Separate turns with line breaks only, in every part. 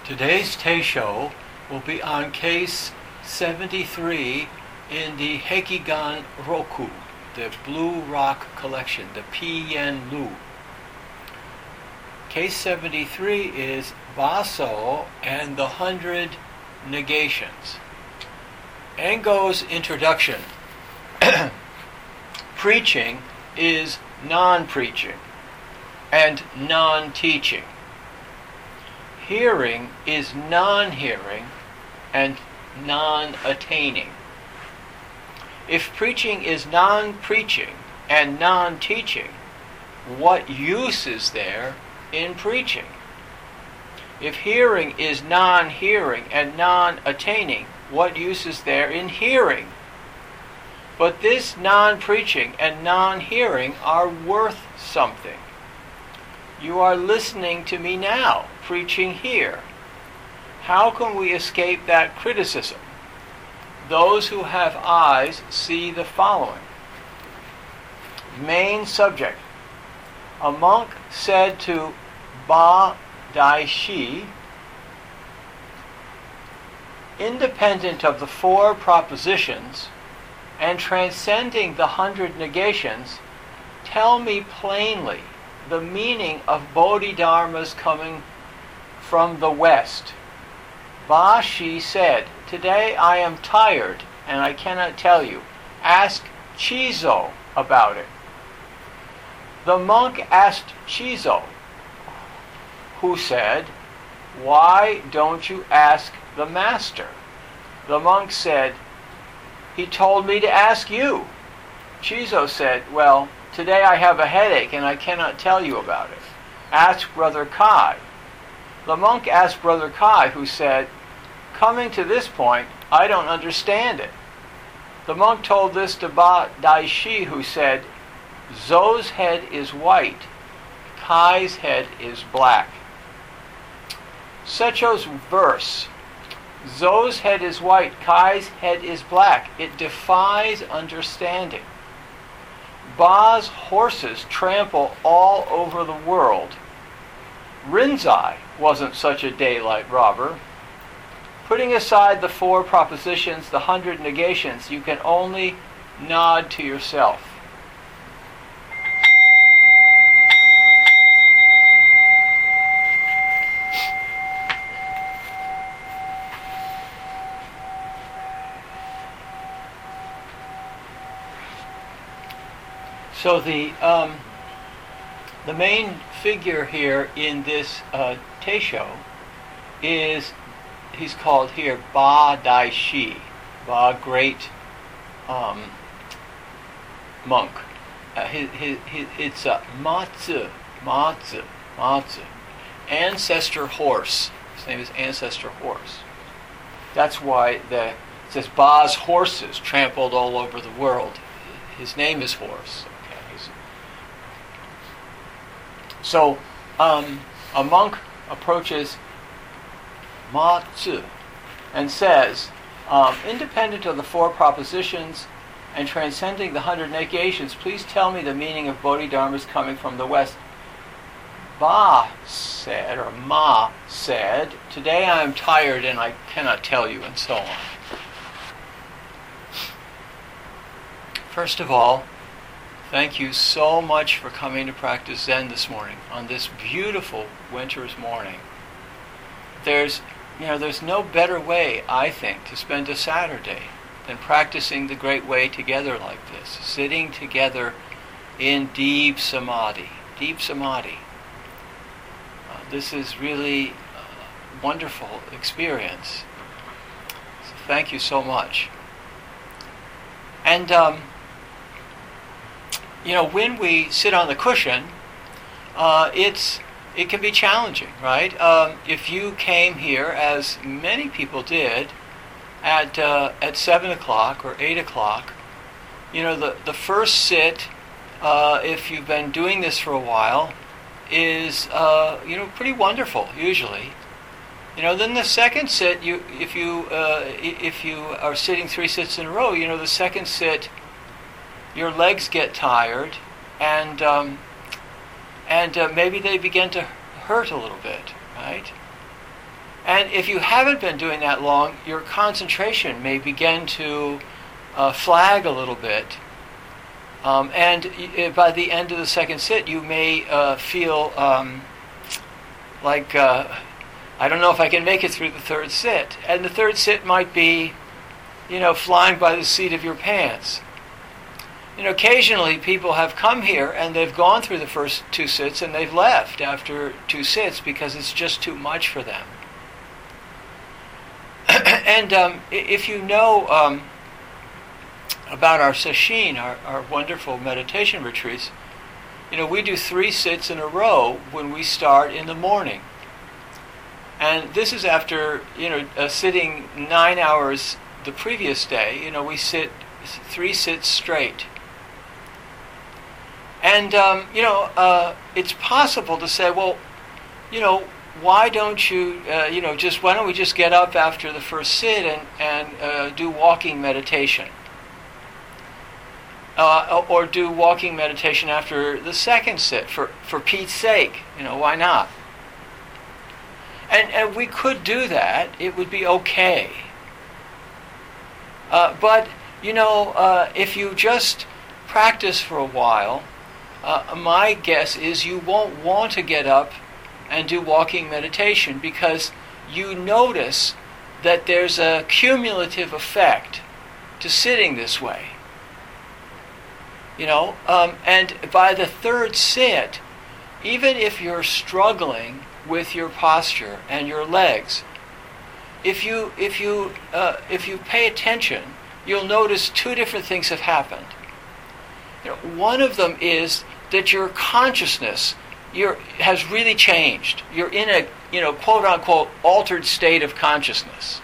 Today's Teisho will be on case 73 in the Hekigan Roku, the Blue Rock Collection, the Piyen Lu. Case 73 is Baso and the 100 Negations. Engo's introduction. Preaching is non-preaching and non-teaching. Hearing is non-hearing and non-attaining. If preaching is non-preaching and non-teaching, what use is there in preaching? If hearing is non-hearing and non-attaining, what use is there in hearing? But this non-preaching and non-hearing are worth something. You are listening to me now, preaching here. How can we escape that criticism? Those who have eyes see the following. Main subject. A monk said to Ba Daishi, independent of the four propositions and transcending the 100 negations, tell me plainly the meaning of Bodhidharma's coming from the West. Ba Shi said, today I am tired and I cannot tell you. Ask Chizo about it. The monk asked Chizo, who said, why don't you ask the master? The monk said, he told me to ask you. Chizo said, well, today I have a headache and I cannot tell you about it. Ask Brother Kai. The monk asked Brother Kai, who said, coming to this point, I don't understand it. The monk told this to Ba Daishi, who said, Zo's head is white, Kai's head is black. Secho's verse, Zo's head is white, Kai's head is black. It defies understanding. Ba's horses trample all over the world. Rinzai wasn't such a daylight robber. Putting aside the four propositions, the 100 negations, you can only nod to yourself. So the main figure here in this Teisho is, he's called here Ba Daishi, Ba great monk. It's a Matsu, ancestor horse. His name is Ancestor Horse. That's why it says Ba's horses trampled all over the world. His name is Horse. So, a monk approaches Matsu and says, independent of the four propositions and transcending the 100 negations, please tell me the meaning of Bodhidharma's coming from the West. Ba said, or Ma said, today I am tired and I cannot tell you, and so on. First of all, thank you so much for coming to practice Zen this morning, on this beautiful winter's morning. There's no better way, I think, to spend a Saturday than practicing the Great Way together like this, sitting together in deep samadhi. Deep samadhi. This is really a wonderful experience. So thank you so much. And when we sit on the cushion, it can be challenging, right? If you came here, as many people did, at 7 o'clock or 8 o'clock, the first sit, if you've been doing this for a while, is pretty wonderful usually. Then the second sit, if you are sitting 3 sits in a row, the second sit, your legs get tired, and maybe they begin to hurt a little bit, right? And if you haven't been doing that long, your concentration may begin to flag a little bit. And by the end of the second sit, you may feel like, I don't know if I can make it through the third sit. And the third sit might be, flying by the seat of your pants. Occasionally people have come here and they've gone through the first two sits and they've left after two sits because it's just too much for them. And if you know about our sesshin, our wonderful meditation retreats, we do 3 sits in a row when we start in the morning. And this is after, sitting 9 hours the previous day. We sit 3 sits straight. And, it's possible to say, well, why don't you, why don't we just get up after the first sit and do walking meditation? Or do walking meditation after the second sit, for Pete's sake, why not? And we could do that. It would be okay. But, if you just practice for a while, my guess is you won't want to get up and do walking meditation because you notice that there's a cumulative effect to sitting this way. And by the third sit, even if you're struggling with your posture and your legs, if you pay attention, you'll notice 2 different things have happened. One of them is that your consciousness has really changed. You're in a quote unquote altered state of consciousness.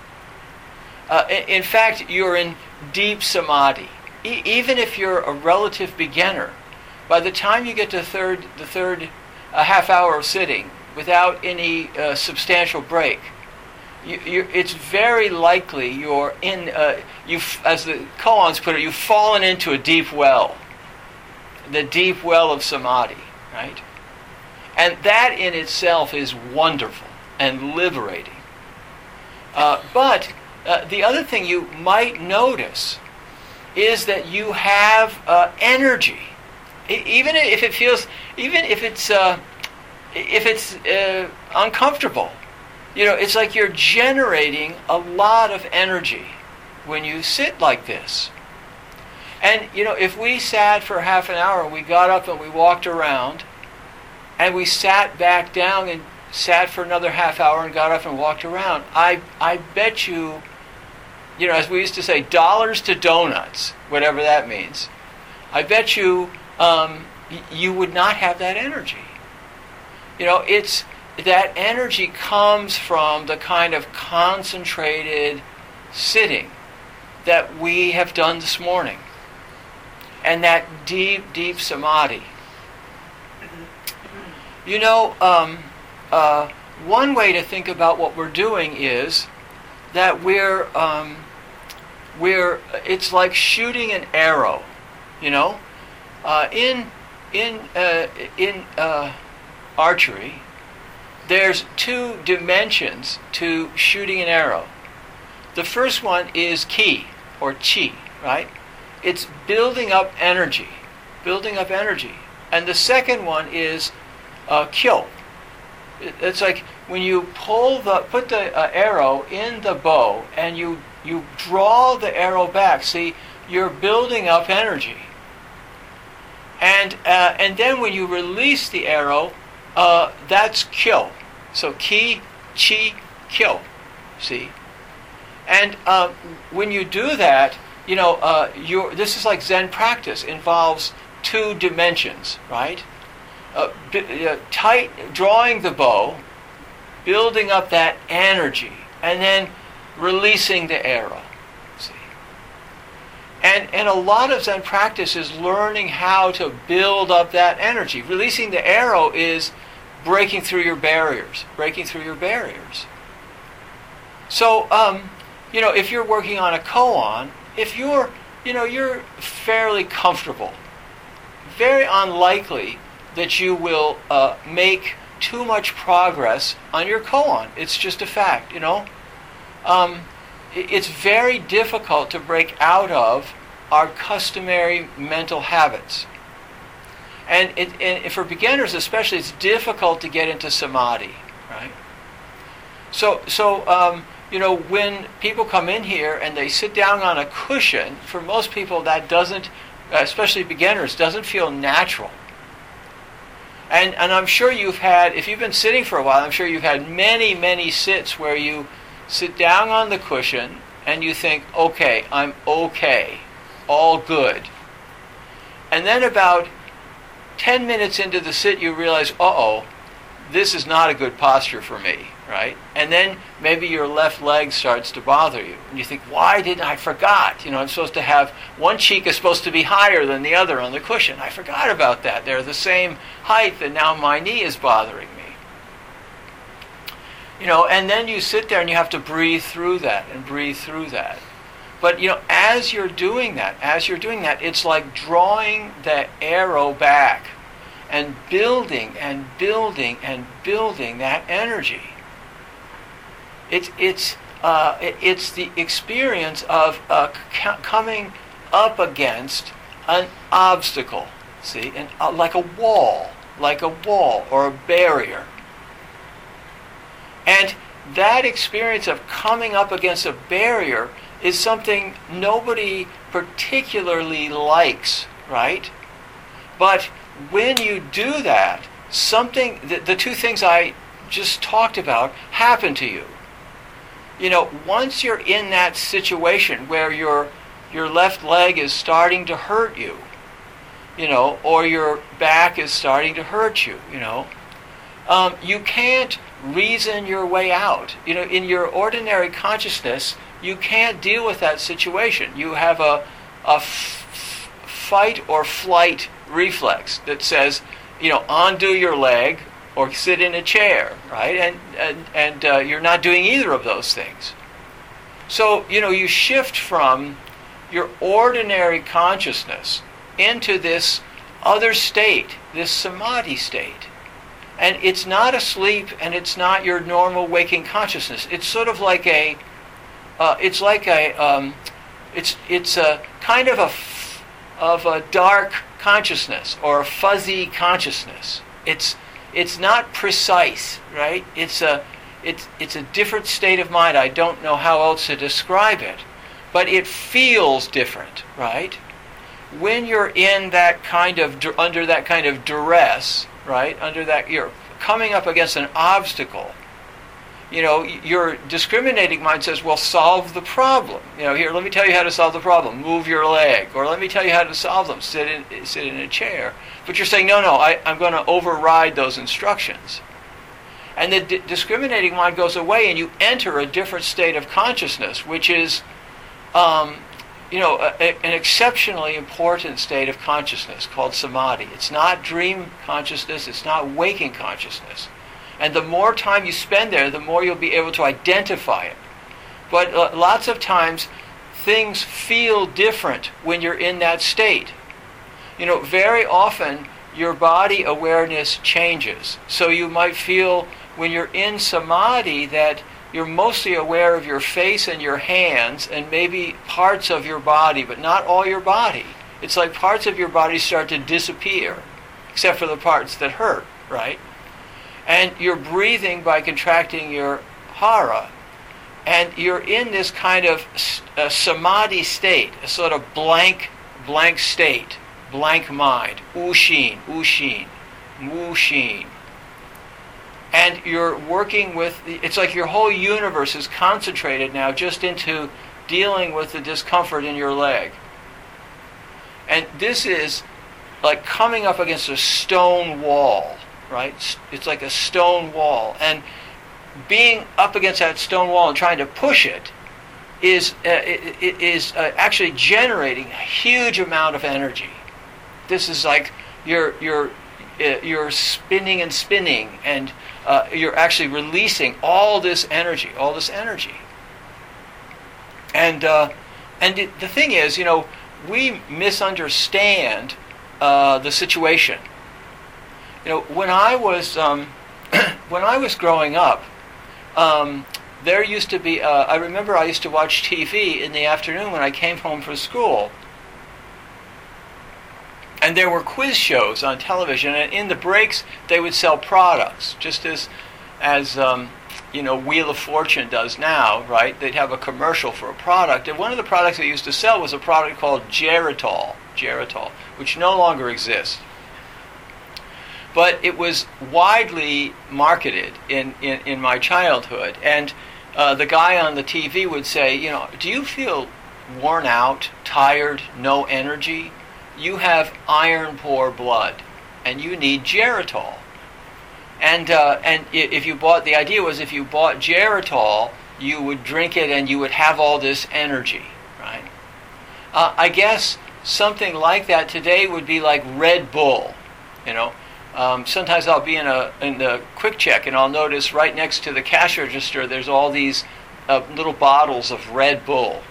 In fact, you're in deep samadhi. Even if you're a relative beginner, by the time you get to the third half hour of sitting without any substantial break, it's very likely you're in, as the koans put it, you've fallen into a deep well, the deep well of samadhi, right? And that in itself is wonderful and liberating. But the other thing you might notice is that you have energy, even if it feels, even if it's uncomfortable. It's like you're generating a lot of energy when you sit like this. And if we sat for half an hour and we got up and we walked around, and we sat back down and sat for another half hour and got up and walked around, I bet you, as we used to say, dollars to donuts, whatever that means, I bet you you would not have that energy. It's that energy comes from the kind of concentrated sitting that we have done this morning, and that deep, deep samadhi. One way to think about what we're doing is that it's like shooting an arrow. In archery, there's 2 dimensions to shooting an arrow. The first one is ki, or chi, right? It's building up energy. And the second one is kyo. It's like when you put the arrow in the bow and you draw the arrow back. See, you're building up energy. And then when you release the arrow, that's kyo. So ki, chi, kyo. See? And when you do that, this is like Zen practice. Involves 2 dimensions, right? Drawing the bow, building up that energy, and then releasing the arrow. See? And a lot of Zen practice is learning how to build up that energy. Releasing the arrow is breaking through your barriers. So, if you're working on a koan, if you're fairly comfortable, very unlikely that you will make too much progress on your koan. It's just a fact, It's very difficult to break out of our customary mental habits. And for beginners especially, it's difficult to get into samadhi, right? So when people come in here and they sit down on a cushion, for most people that doesn't, especially beginners, doesn't feel natural. And I'm sure you've had, if you've been sitting for a while, I'm sure you've had many, many sits where you sit down on the cushion and you think, okay, I'm okay, all good. And then about 10 minutes into the sit, you realize, this is not a good posture for me, right? And then maybe your left leg starts to bother you. And you think, why didn't I forgot? I'm supposed to have, one cheek is supposed to be higher than the other on the cushion. I forgot about that. They're the same height, and now my knee is bothering me. And then you sit there and you have to breathe through that and breathe through that. But, as you're doing that, it's like drawing the arrow back and building and building and building that energy. It's the experience of coming up against an obstacle, see, like a wall or a barrier. And that experience of coming up against a barrier is something nobody particularly likes, right? But when you do that, the two things I just talked about happen to you. Once you're in that situation where your left leg is starting to hurt you, or your back is starting to hurt you, you can't reason your way out. In your ordinary consciousness, you can't deal with that situation. You have a fight or flight reflex that says, undo your leg or sit in a chair, right? And you're not doing either of those things. So, you shift from your ordinary consciousness into this other state, this samadhi state. And it's not a sleep, and it's not your normal waking consciousness. It's sort of like it's a kind of a dark consciousness or a fuzzy consciousness. It's not precise, right? It's a different state of mind. I don't know how else to describe it, but it feels different, right? When you're in that kind of under that kind of duress, right? Under that, you're coming up against an obstacle. Your discriminating mind says, well, solve the problem. Here, let me tell you how to solve the problem. Move your leg. Or let me tell you how to solve them. Sit in a chair. But you're saying, no, I'm going to override those instructions. And the discriminating mind goes away and you enter a different state of consciousness, which is, an exceptionally important state of consciousness called samadhi. It's not dream consciousness. It's not waking consciousness. And the more time you spend there, the more you'll be able to identify it. But lots of times, things feel different when you're in that state. Very often, your body awareness changes. So you might feel when you're in samadhi that you're mostly aware of your face and your hands and maybe parts of your body, but not all your body. It's like parts of your body start to disappear, except for the parts that hurt, right? And you're breathing by contracting your hara. And you're in this kind of samadhi state, a sort of blank state, blank mind, ushin, mushin. And you're working with, it's like your whole universe is concentrated now just into dealing with the discomfort in your leg. And this is like coming up against a stone wall, right? It's like a stone wall. And being up against that stone wall and trying to push it is actually generating a huge amount of energy. This is like you're spinning and spinning, and you're actually releasing all this energy. And the thing is, we misunderstand the situation. When I was when I was growing up, there used to be, I remember I used to watch TV in the afternoon when I came home from school. And there were quiz shows on television, and in the breaks they would sell products, just as Wheel of Fortune does now, right? They'd have a commercial for a product, and one of the products they used to sell was a product called Geritol, which no longer exists. But it was widely marketed in my childhood, and the guy on the TV would say, do you feel worn out, tired, no energy? You have iron-poor blood, and you need Geritol. And if you bought, the idea was if you bought Geritol, you would drink it and you would have all this energy, right? I guess something like that today would be like Red Bull, Sometimes I'll be in the Quick Check and I'll notice right next to the cash register there's all these little bottles of Red Bull.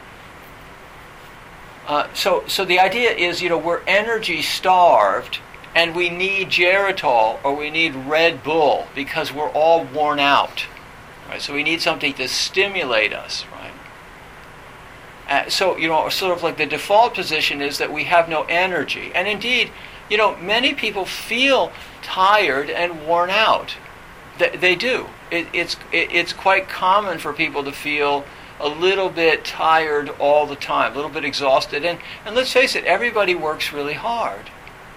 So the idea is, we're energy starved, and we need Geritol or we need Red Bull because we're all worn out, right? So we need something to stimulate us, right? So sort of like the default position is that we have no energy, and indeed, many people feel tired and worn out. They do. It's quite common for people to feel a little bit tired all the time, a little bit exhausted. And let's face it, everybody works really hard.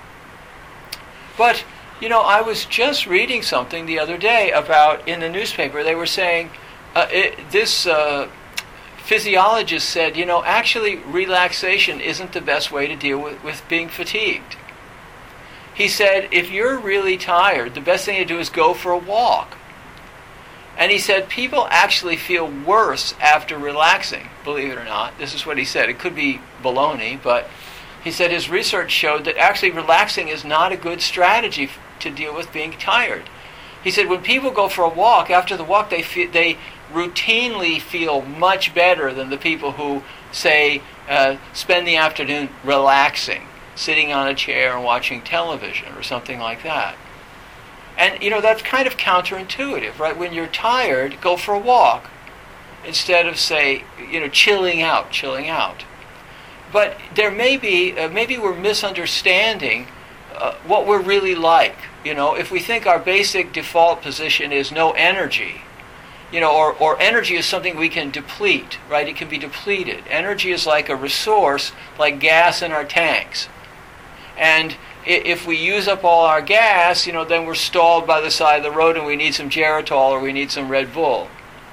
But, I was just reading something the other day about, in the newspaper, they were saying, this physiologist said, actually relaxation isn't the best way to deal with being fatigued. He said, if you're really tired, the best thing to do is go for a walk. And he said people actually feel worse after relaxing, believe it or not. This is what he said. It could be baloney, but he said his research showed that actually relaxing is not a good strategy to deal with being tired. He said when people go for a walk, after the walk they routinely feel much better than the people who, say, spend the afternoon relaxing, sitting on a chair and watching television or something like that. And, that's kind of counterintuitive, right? When you're tired, go for a walk instead of, say, chilling out. But there may be, maybe we're misunderstanding what we're really like. If we think our basic default position is no energy, or energy is something we can deplete, right? It can be depleted. Energy is like a resource, like gas in our tanks. And if we use up all our gas, then we're stalled by the side of the road and we need some Geritol or we need some Red Bull.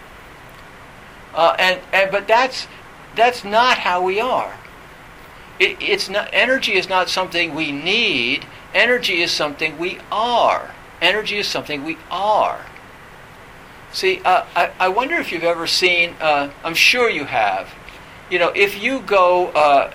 But that's not how we are. It's not. Energy is not something we need. Energy is something we are. Energy is something we are. See, I wonder if you've ever seen. I'm sure you have. If you go,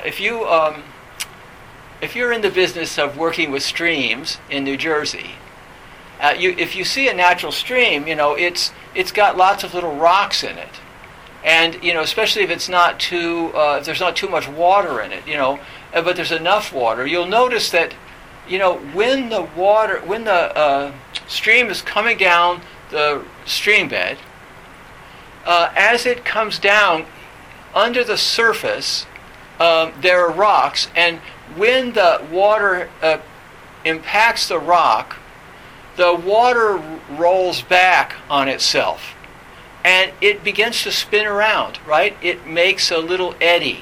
if you're in the business of working with streams in New Jersey, if you see a natural stream, it's got lots of little rocks in it, and especially if it's not too, if there's not too much water in it, but there's enough water, you'll notice that, when the stream is coming down the stream bed, as it comes down under the surface, there are rocks, and when the water impacts the rock, the water rolls back on itself and it begins to spin around, right? It makes a little eddy,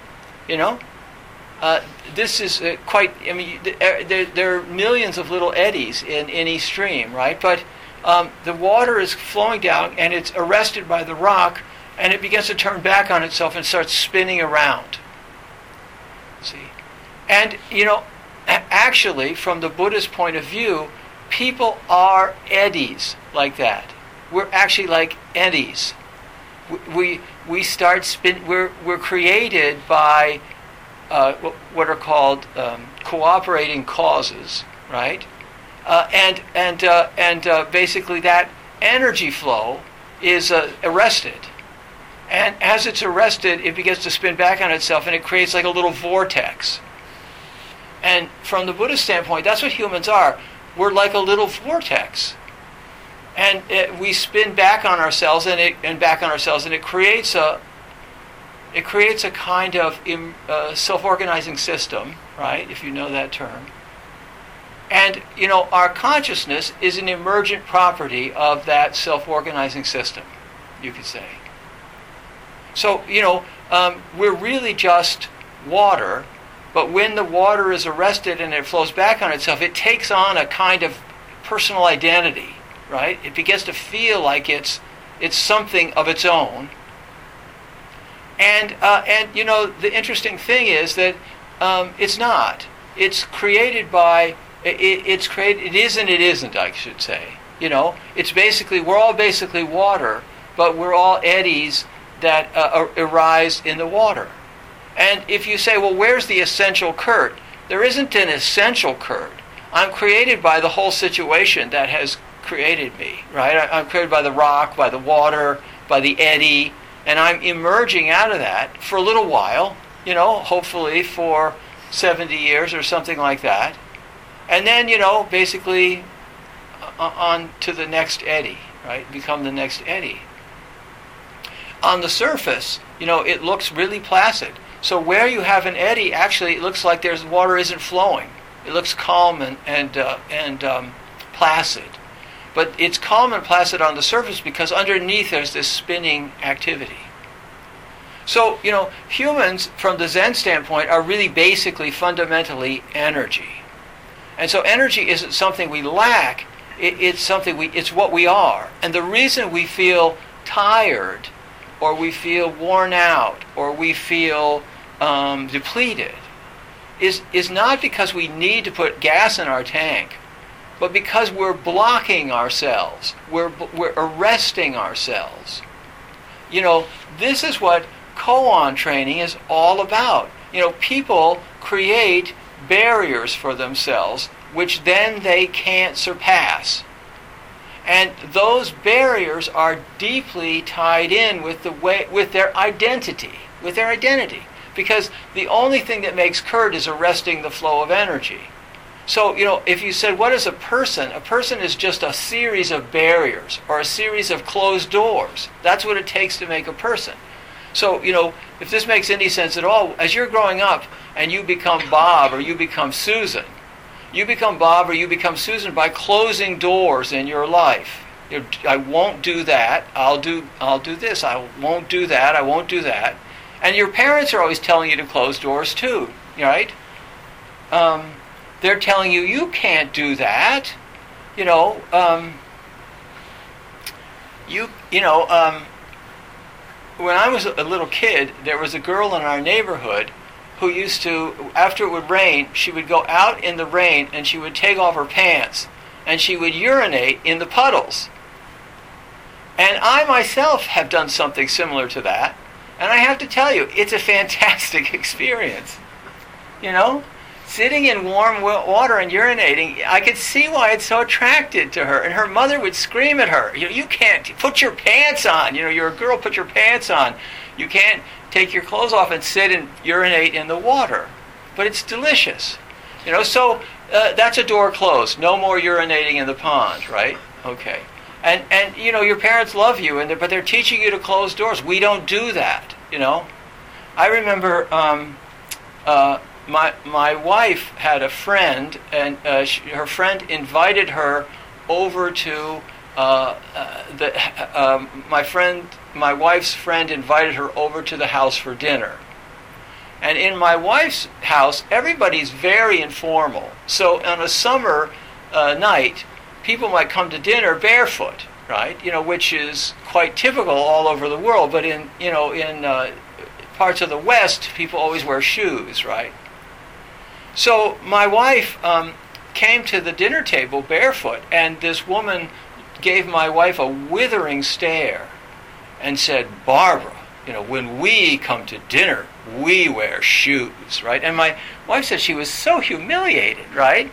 This is quite, there are millions of little eddies in any stream, right? But the water is flowing down and it's arrested by the rock and it begins to turn back on itself and starts spinning around. See? And, actually, from the Buddhist point of view, people are eddies like that. We're actually like eddies. We start spin. We're created by what are called cooperating causes, right? And basically that energy flow is arrested. And as it's arrested, it begins to spin back on itself, and it creates like a little vortex. And from the Buddhist standpoint, that's what humans are. We're like a little vortex. And we spin back on ourselves and back on ourselves, and it creates a kind of self-organizing system, right? If you know that term. And our consciousness is an emergent property of that self-organizing system, you could say. So we're really just water, but when the water is arrested and it flows back on itself, it takes on a kind of personal identity. Right? It begins to feel like it's something of its own. And the interesting thing is that it's not. It's created by. It's created. It is and it isn't. I should say. It's basically we're all basically water, but we're all eddies that arise in the water. And if you say, well, where's the essential Kurt? There isn't an essential Kurt. I'm created by the whole situation that has created me, right? I'm created by the rock, by the water, by the eddy, and I'm emerging out of that for a little while, hopefully for 70 years or something like that. And then, basically on to the next eddy, right? Become the next eddy. On the surface, it looks really placid. So where you have an eddy, actually it looks like there's water isn't flowing. It looks calm and placid. But it's calm and placid on the surface because underneath there's this spinning activity. So, humans from the Zen standpoint are really basically fundamentally energy. And so energy isn't something we lack, it's what we are. And the reason we feel tired, or we feel worn out, or we feel depleted, is not because we need to put gas in our tank, but because we're blocking ourselves, we're arresting ourselves. This is what koan training is all about. People create barriers for themselves, which then they can't surpass. And those barriers are deeply tied in with their identity, because the only thing that makes Kurt is arresting the flow of energy. So, if you said, what is a person? A person is just a series of barriers or a series of closed doors. That's what it takes to make a person. So, if this makes any sense at all, as you're growing up and you become Bob or you become Susan, you become Bob or you become Susan by closing doors in your life. I won't do that. I'll do this. I won't do that. I won't do that. And your parents are always telling you to close doors too, right? They're telling you, you can't do that. When I was a little kid, there was a girl in our neighborhood who used to, after it would rain, she would go out in the rain and she would take off her pants and she would urinate in the puddles. And I myself have done something similar to that. And I have to tell you, it's a fantastic experience. Sitting in warm water and urinating, I could see why it's so attracted to her. And her mother would scream at her, you can't put your pants on. You're a girl, put your pants on. You can't take your clothes off and sit and urinate in the water. But it's delicious. So that's a door closed. No more urinating in the pond, right? Okay. And your parents love you, but they're teaching you to close doors. We don't do that, I remember my wife had a friend, and her friend invited her over to my wife's friend invited her over to the house for dinner. And in my wife's house, everybody's very informal. So on a summer night, people might come to dinner barefoot, right? Which is quite typical all over the world. But in parts of the West, people always wear shoes, right? So my wife came to the dinner table barefoot, and this woman gave my wife a withering stare and said, "Barbara, when we come to dinner, we wear shoes," right? And my wife said she was so humiliated, right?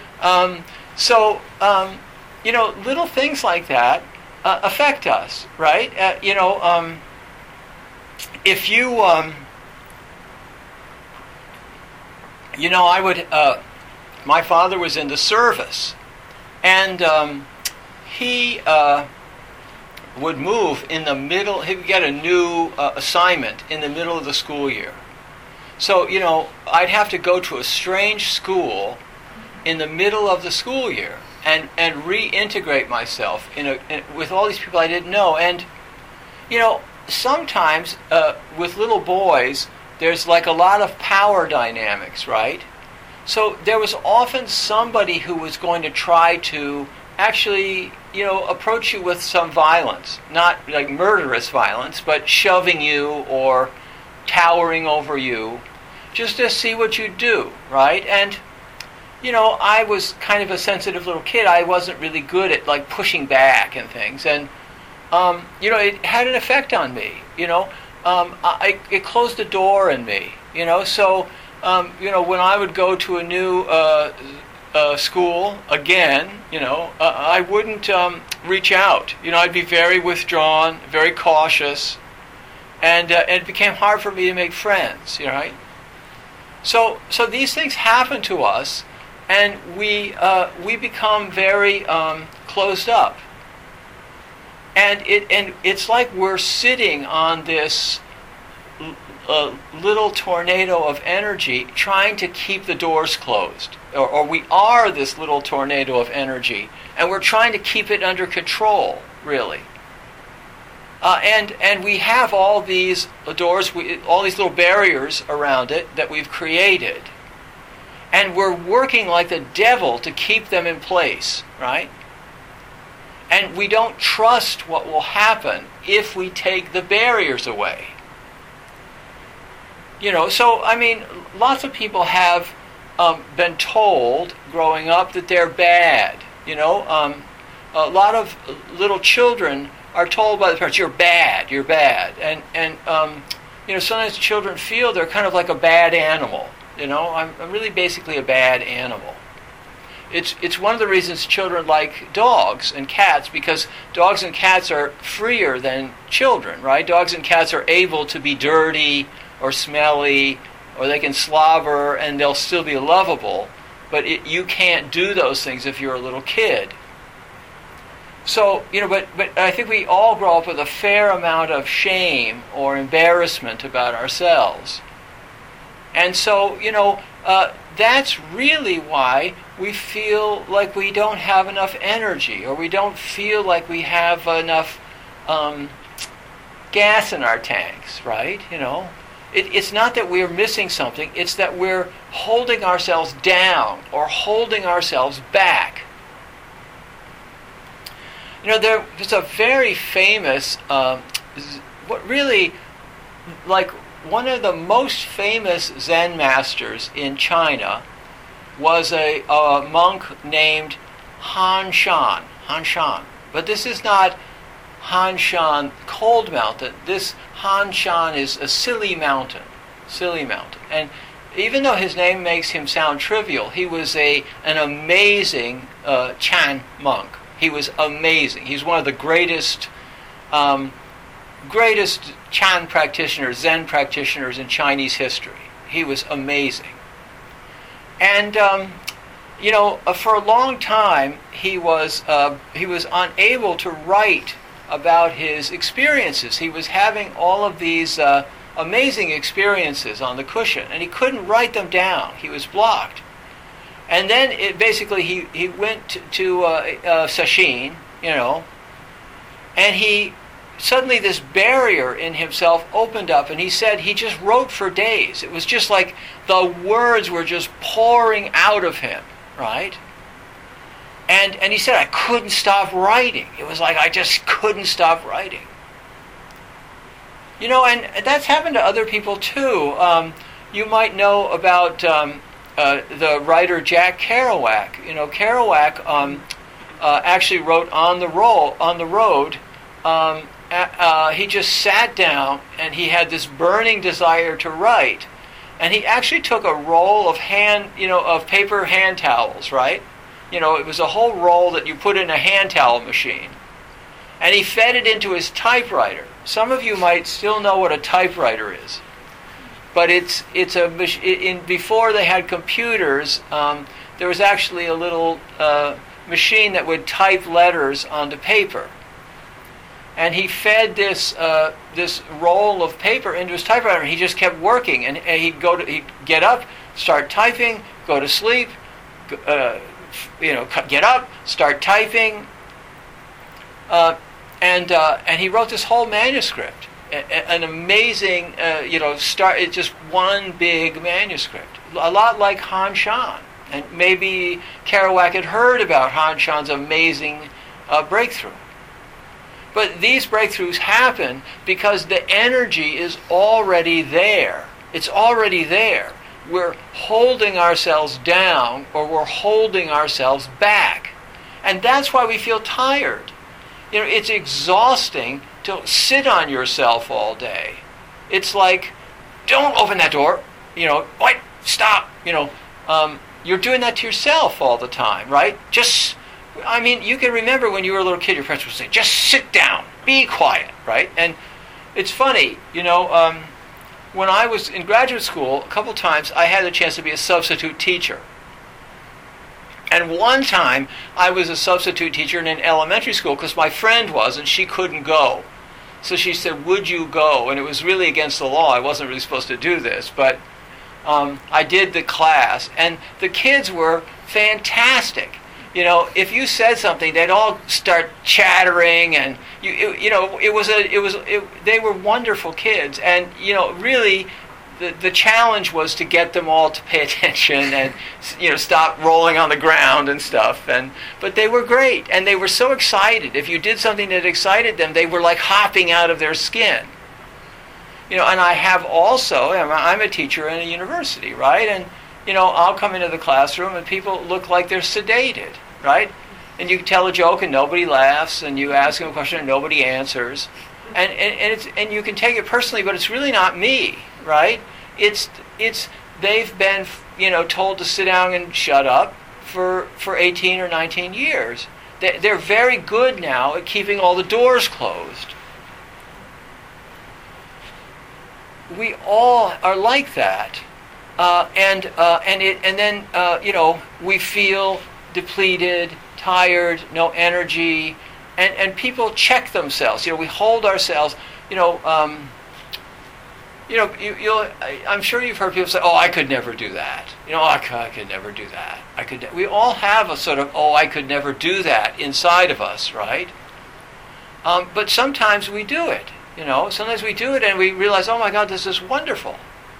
Little things like that affect us, right? If you, my father was in the service, and he would move in the middle. He would get a new assignment in the middle of the school year. So, I'd have to go to a strange school in the middle of the school year and reintegrate myself with all these people I didn't know. And, sometimes with little boys, there's like a lot of power dynamics, right? So there was often somebody who was going to try to actually, approach you with some violence. Not like murderous violence, but shoving you or towering over you, just to see what you do, right? And, I was kind of a sensitive little kid. I wasn't really good at like pushing back and things. And, it had an effect on me, it closed the door in me, So, when I would go to a new school again, I wouldn't reach out. I'd be very withdrawn, very cautious, and it became hard for me to make friends. Right? So these things happen to us, and we become very closed up. And it's like we're sitting on this little tornado of energy trying to keep the doors closed. Or we are this little tornado of energy, and we're trying to keep it under control, really. And we have all these doors, all these little barriers around it that we've created. And we're working like the devil to keep them in place, right? And we don't trust what will happen if we take the barriers away. So, lots of people have been told growing up that they're bad. A lot of little children are told by the parents, you're bad. And sometimes children feel they're kind of like a bad animal. I'm really basically a bad animal. It's one of the reasons children like dogs and cats, because dogs and cats are freer than children, right? Dogs and cats are able to be dirty or smelly, or they can slobber and they'll still be lovable, but you can't do those things if you're a little kid. So, but I think we all grow up with a fair amount of shame or embarrassment about ourselves. And so, that's really why we feel like we don't have enough energy, or we don't feel like we have enough gas in our tanks, right? It's not that we're missing something, it's that we're holding ourselves down or holding ourselves back. There's a very famous, one of the most famous Zen masters in China was a monk named Han Shan. But this is not Han Shan Cold Mountain. This Han Shan is a silly mountain. And even though his name makes him sound trivial, he was an amazing Chan monk. He was amazing. He's one of the greatest Chan practitioners, Zen practitioners in Chinese history. He was amazing. And for a long time he was unable to write about his experiences. He was having all of these amazing experiences on the cushion, and he couldn't write them down. He was blocked. And then he went to Sesshin, and he suddenly this barrier in himself opened up, and he said he just wrote for days. It was just like the words were just pouring out of him, right? And he said, I couldn't stop writing. It was like I just couldn't stop writing. And that's happened to other people too. You might know about the writer Jack Kerouac. Kerouac actually wrote On the Road. He just sat down and he had this burning desire to write, and he actually took a roll of paper hand towels, right? It was a whole roll that you put in a hand towel machine, and he fed it into his typewriter. Some of you might still know what a typewriter is, but it's before they had computers. There was actually a little machine that would type letters onto paper. And he fed this roll of paper into his typewriter, and he just kept working. And he'd get up, start typing, go to sleep, get up, start typing, and he wrote this whole manuscript, an amazing, it's just one big manuscript, a lot like Han Shan. And maybe Kerouac had heard about Han Shan's amazing breakthrough. But these breakthroughs happen because the energy is already there. It's already there. We're holding ourselves down, or we're holding ourselves back. And that's why we feel tired. It's exhausting to sit on yourself all day. It's like, don't open that door. What? Stop. You're doing that to yourself all the time, right? You can remember when you were a little kid, your parents would say, just sit down, be quiet, right? And it's funny, when I was in graduate school, a couple times I had the chance to be a substitute teacher. And one time I was a substitute teacher in an elementary school because my friend was, and she couldn't go. So she said, would you go? And it was really against the law. I wasn't really supposed to do this, but I did the class, and the kids were fantastic. If you said something, they'd all start chattering, and they were wonderful kids. And really, the challenge was to get them all to pay attention and stop rolling on the ground and stuff. But they were great, and they were so excited. If you did something that excited them, they were like hopping out of their skin. And I have also, I'm a teacher in a university, right? And I'll come into the classroom and people look like they're sedated, right? And you tell a joke and nobody laughs, and you ask them a question and nobody answers. And you can take it personally, but it's really not me, right? It's they've been told to sit down and shut up for 18 or 19 years. They're very good now at keeping all the doors closed. We all are like that. And then we feel depleted, tired, no energy, and people check themselves. We hold ourselves. I'm sure you've heard people say, "Oh, I could never do that." I could never do that. We all have a sort of, "Oh, I could never do that" inside of us, right? But sometimes we do it. Sometimes we do it and we realize, "Oh my God, this is wonderful."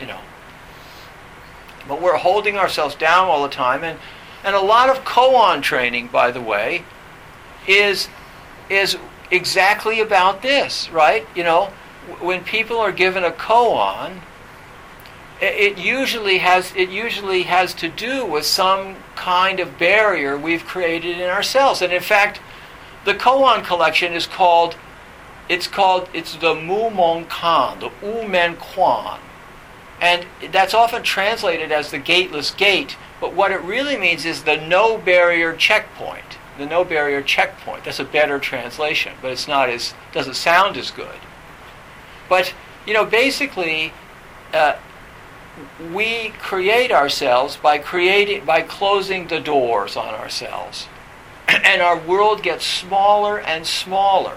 But we're holding ourselves down all the time, and a lot of koan training, by the way, is exactly about this, right? When people are given a koan, it usually has to do with some kind of barrier we've created in ourselves. And in fact, the koan collection is called the Mu Mong Kan, the U Men Quan. And that's often translated as the gateless gate, but what it really means is the no barrier checkpoint. The no barrier checkpoint. That's a better translation, but doesn't sound as good. But basically, we create ourselves by closing the doors on ourselves, and our world gets smaller and smaller.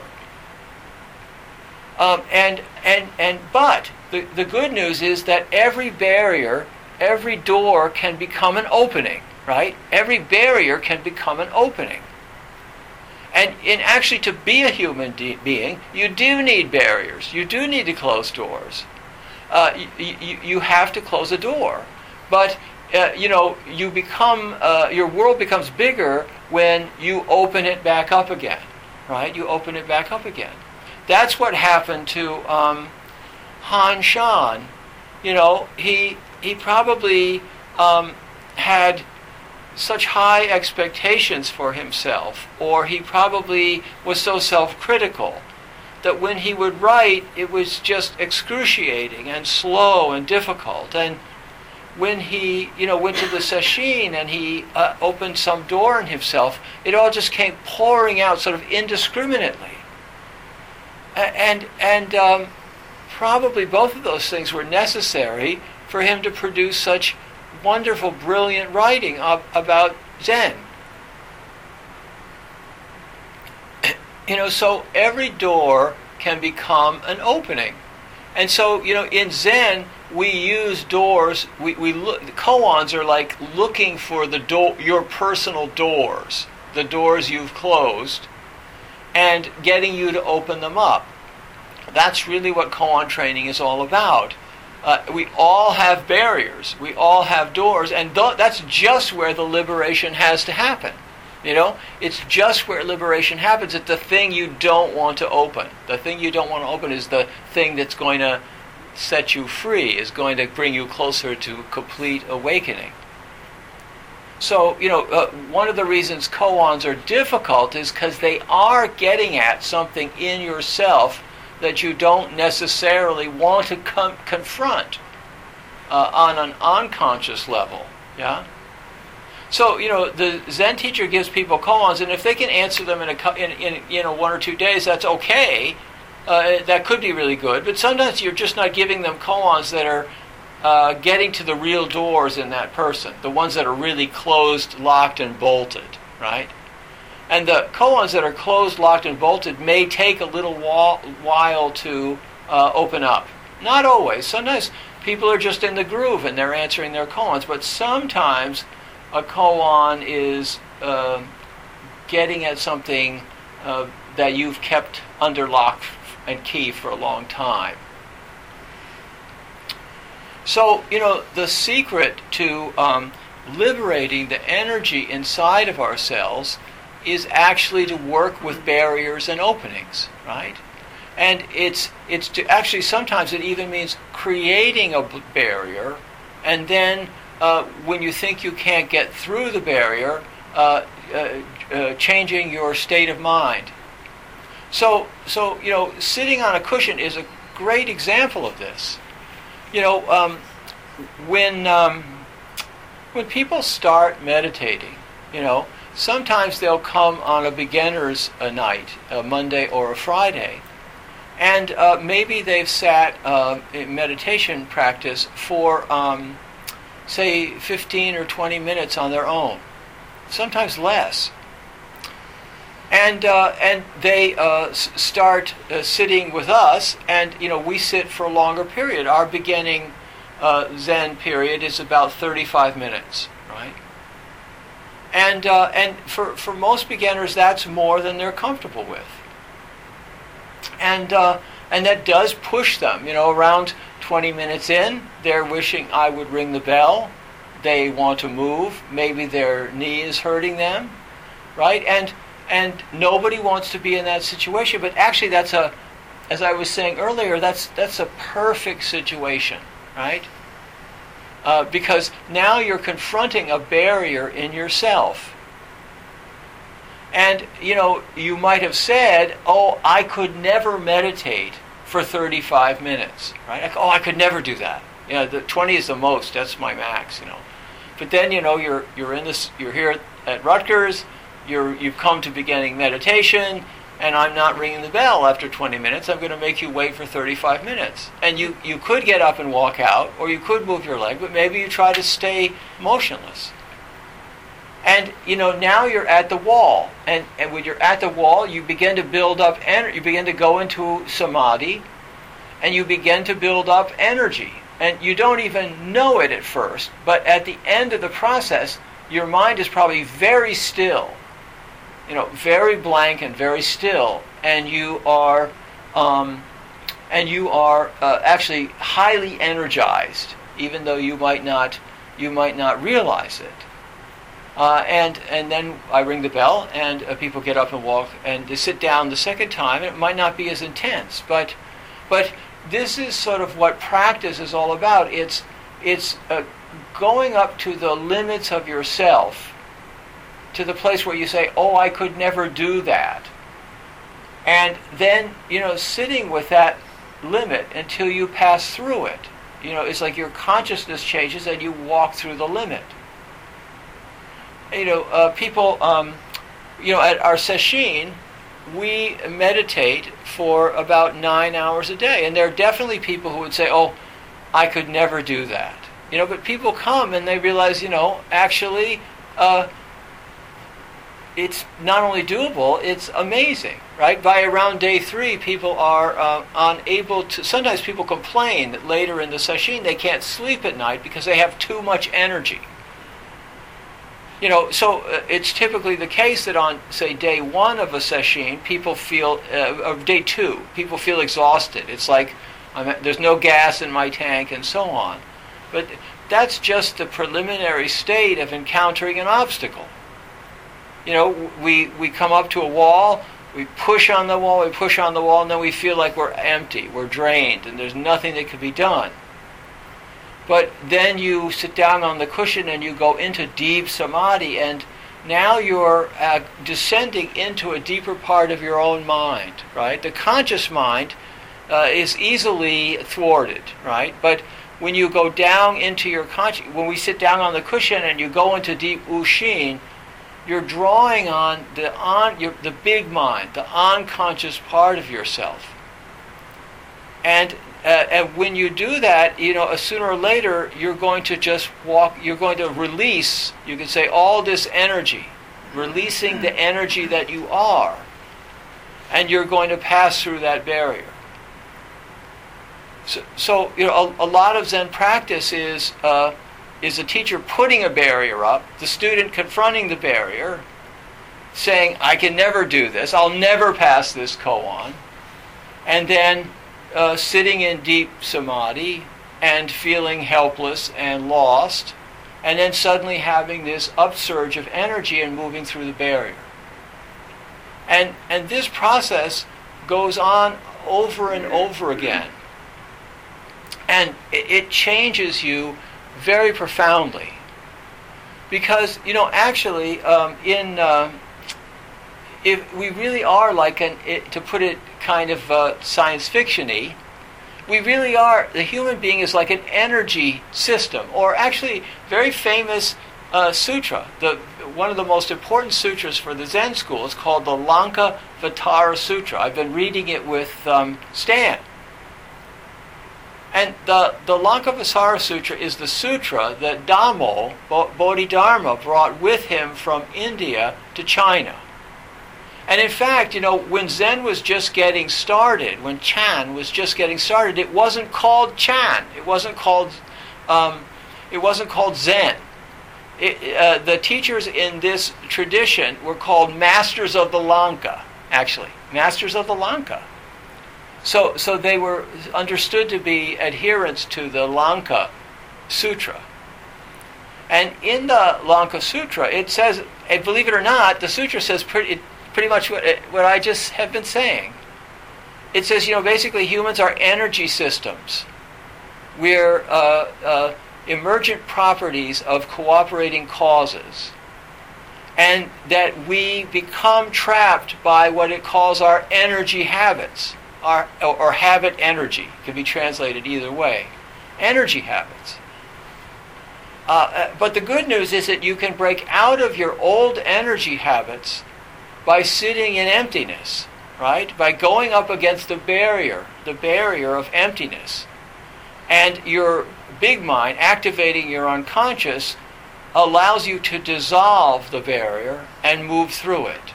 But the good news is that every barrier, every door can become an opening, right? Every barrier can become an opening. And actually, to be a human being, you do need barriers. You do need to close doors. You have to close a door. But, you become, your world becomes bigger when you open it back up again, right? You open it back up again. That's what happened to Han Shan. He probably had such high expectations for himself, or he probably was so self-critical that when he would write, it was just excruciating and slow and difficult. And when he, went to the sesshin and he opened some door in himself, it all just came pouring out sort of indiscriminately. And probably both of those things were necessary for him to produce such wonderful, brilliant writing about Zen. So every door can become an opening. And so, in Zen, we use doors. We look. Koans are like looking for the door, your personal doors, the doors you've closed, and getting you to open them up. That's really what koan training is all about. We all have barriers. We all have doors, and that's just where the liberation has to happen. It's just where liberation happens. It's the thing you don't want to open. The thing you don't want to open is the thing that's going to set you free, is going to bring you closer to complete awakening. So, one of the reasons koans are difficult is because they are getting at something in yourself that you don't necessarily want to confront on an unconscious level. Yeah? So, the Zen teacher gives people koans, and if they can answer them in 1 or 2 days, that's okay. That could be really good. But sometimes you're just not giving them koans that are getting to the real doors in that person, the ones that are really closed, locked, and bolted, right? And the koans that are closed, locked, and bolted may take a little while to open up. Not always. Sometimes people are just in the groove and they're answering their koans, but sometimes a koan is getting at something that you've kept under lock and key for a long time. So, the secret to liberating the energy inside of ourselves is actually to work with barriers and openings, right? And it's to actually, sometimes it even means creating a barrier, and then when you think you can't get through the barrier, changing your state of mind. So sitting on a cushion is a great example of this. When people start meditating, sometimes they'll come on a beginner's night, a Monday or a Friday, and maybe they've sat in meditation practice for say 15 or 20 minutes on their own, sometimes less. And they start sitting with us, and we sit for a longer period. Our beginning Zen period is about 35 minutes, right? And for most beginners, that's more than they're comfortable with. And that does push them. Around 20 minutes in, they're wishing I would ring the bell. They want to move. Maybe their knee is hurting them, right? And nobody wants to be in that situation. But actually, as I was saying earlier, that's a perfect situation, right? Because now you're confronting a barrier in yourself. And, you might have said, oh, I could never meditate for 35 minutes, right? I could never do that. The 20 is the most, that's my max, But then, you're here at Rutgers, you've come to beginning meditation, and I'm not ringing the bell after 20 minutes. I'm going to make you wait for 35 minutes. And you could get up and walk out, or you could move your leg, but maybe you try to stay motionless. And, now you're at the wall. And when you're at the wall, you begin to build up energy. You begin to go into samadhi, and you begin to build up energy. And you don't even know it at first, but at the end of the process, your mind is probably very still, very blank and very still, and you are actually highly energized, even though you might not realize it. And then I ring the bell, and people get up and walk, and they sit down the second time. And it might not be as intense, but this is sort of what practice is all about. It's going up to the limits of yourself, to the place where you say, oh, I could never do that. And then, sitting with that limit until you pass through it. It's like your consciousness changes and you walk through the limit. People, at our sesshin, we meditate for about 9 hours a day. And there are definitely people who would say, oh, I could never do that. But people come and they realize, actually, it's not only doable, it's amazing, right? By around day 3, people are unable to. Sometimes people complain that later in the sesshin they can't sleep at night because they have too much energy. So it's typically the case that on, say, day 1 of a sesshin, people feel, or day 2, people feel exhausted. It's like there's no gas in my tank, and so on. But that's just the preliminary state of encountering an obstacle. We come up to a wall, we push on the wall, and then we feel like we're empty, we're drained, and there's nothing that can be done. But then you sit down on the cushion and you go into deep samadhi, and now you're descending into a deeper part of your own mind, right? The conscious mind is easily thwarted, right? But when you go down into your when we sit down on the cushion and you go into deep Ushin, you're drawing on the big mind, the unconscious part of yourself. And when you do that, sooner or later, you're going to just you're going to release, you could say, all this energy, releasing the energy that you are, and you're going to pass through that barrier. So a lot of Zen practice is a teacher putting a barrier up, the student confronting the barrier, saying, I can never do this, I'll never pass this koan, and then sitting in deep samadhi and feeling helpless and lost, and then suddenly having this upsurge of energy and moving through the barrier. And this process goes on over and over again. And it changes you very profoundly. Because, actually, if we really are like to put it kind of science fiction-y, we really are, the human being is like an energy system, or actually very famous sutra. One of the most important sutras for the Zen school is called the Lankavatara Sutra. I've been reading it with Stan. And the Lankavatara Sutra is the sutra that Dhammo, Bodhidharma, brought with him from India to China. And in fact, when Zen was just getting started, when Chan was just getting started, it wasn't called Chan. It wasn't called Zen. The teachers in this tradition were called Masters of the Lanka, actually. Masters of the Lanka. So they were understood to be adherents to the Lanka Sutra. And in the Lanka Sutra, it says, and believe it or not, the sutra says pretty much what I just have been saying. It says, basically humans are energy systems. We're emergent properties of cooperating causes. And that we become trapped by what it calls our energy habits. Or habit energy, can be translated either way. Energy habits. But the good news is that you can break out of your old energy habits by sitting in emptiness, right? By going up against the barrier of emptiness. And your big mind, activating your unconscious, allows you to dissolve the barrier and move through it.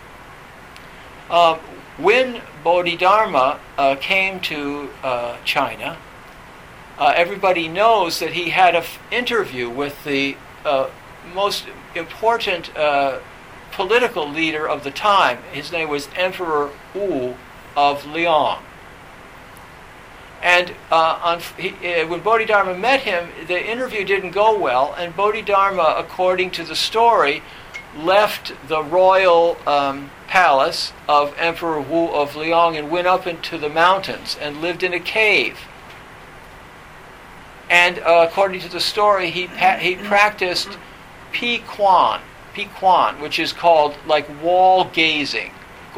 When Bodhidharma came to China, everybody knows that he had an interview with the most important political leader of the time. His name was Emperor Wu of Liang. And when Bodhidharma met him, the interview didn't go well, and Bodhidharma, according to the story, left the royal palace of Emperor Wu of Liang and went up into the mountains and lived in a cave. And according to the story, he practiced Piquan, which is called like wall gazing,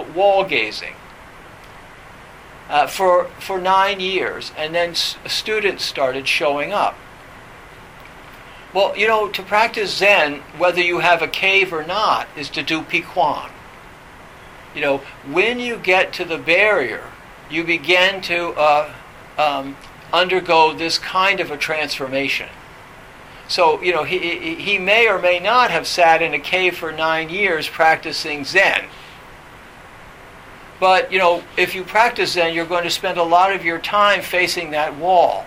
for 9 years, and then students started showing up. Well, to practice Zen, whether you have a cave or not, is to do Piquan. When you get to the barrier, you begin to undergo this kind of a transformation. So, he may or may not have sat in a cave for 9 years practicing Zen. But, if you practice Zen, you're going to spend a lot of your time facing that wall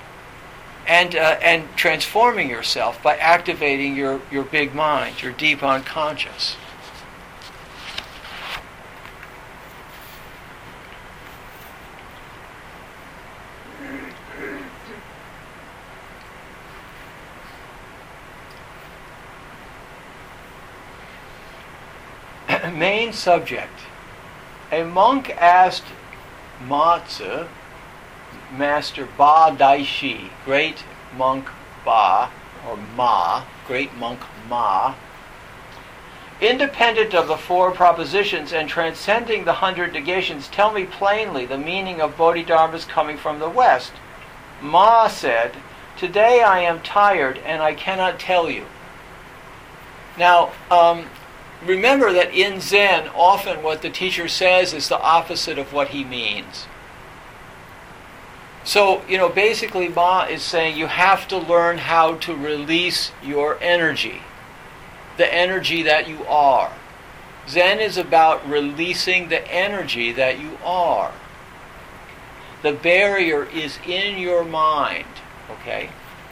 and transforming yourself by activating your big mind, your deep unconscious. Main subject. A monk asked Ma-Tzu, Master Ba Daishi, great monk Ba, or Ma, great monk Ma, independent of the 4 propositions and transcending the 100 negations, tell me plainly the meaning of Bodhidharmas coming from the West. Ma said, today I am tired and I cannot tell you. Now, remember that in Zen, often what the teacher says is the opposite of what he means. So, basically Ma is saying you have to learn how to release your energy, the energy that you are. Zen is about releasing the energy that you are. The barrier is in your mind, okay?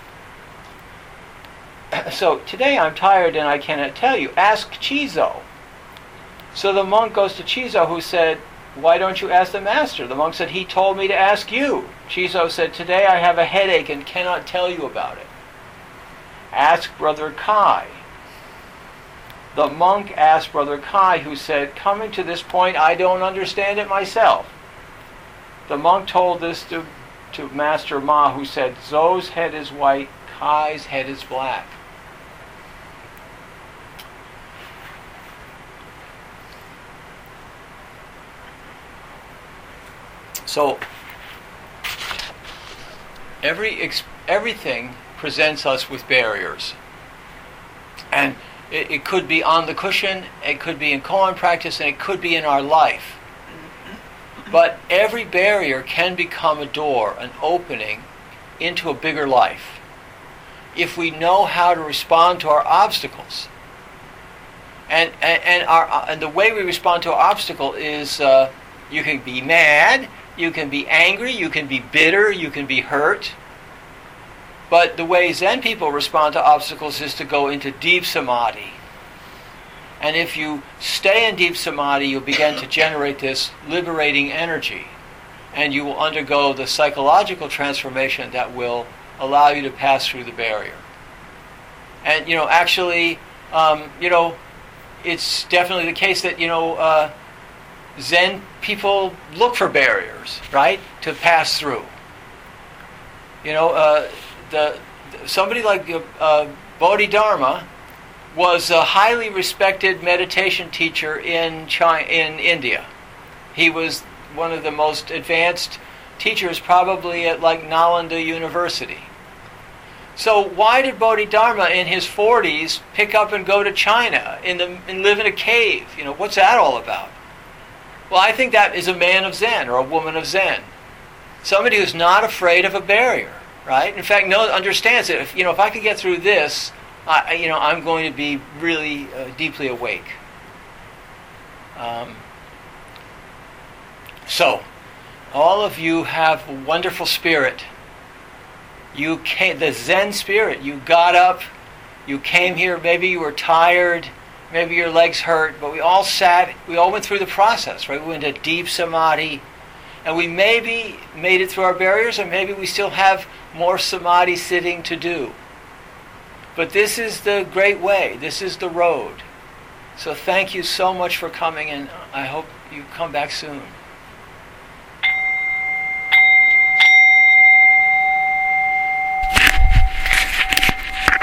So, today I'm tired and I cannot tell you. Ask Chizo. So the monk goes to Chizo, who said, why don't you ask the master? The monk said, he told me to ask you. Chizo said, today I have a headache and cannot tell you about it. Ask Brother Kai. The monk asked Brother Kai, who said, coming to this point, I don't understand it myself. The monk told this to Master Ma, who said, Zou's head is white, Kai's head is black. So, everything presents us with barriers. And it could be on the cushion, it could be in koan practice, and it could be in our life. But every barrier can become a door, an opening into a bigger life, if we know how to respond to our obstacles. And the way we respond to an obstacle is you can be mad, you can be angry, you can be bitter, you can be hurt. But the way Zen people respond to obstacles is to go into deep samadhi. And if you stay in deep samadhi, you'll begin to generate this liberating energy. And you will undergo the psychological transformation that will allow you to pass through the barrier. And, actually, it's definitely the case that, Zen people look for barriers, right, to pass through. Somebody like Bodhidharma was a highly respected meditation teacher in India. He was one of the most advanced teachers probably at Nalanda University. So why did Bodhidharma in his 40s pick up and go to China and live in a cave? What's that all about? Well, I think that is a man of Zen or a woman of Zen. Somebody who's not afraid of a barrier, right? In fact, understands that if I could get through this, I'm going to be really deeply awake. So, all of you have a wonderful spirit. You came, the Zen spirit. You got up. You came here. Maybe you were tired. Maybe your legs hurt. But we all sat. We all went through the process, right? We went into deep samadhi. And we maybe made it through our barriers, or maybe we still have more samadhi sitting to do. But this is the great way. This is the road. So thank you so much for coming, and I hope you come back soon.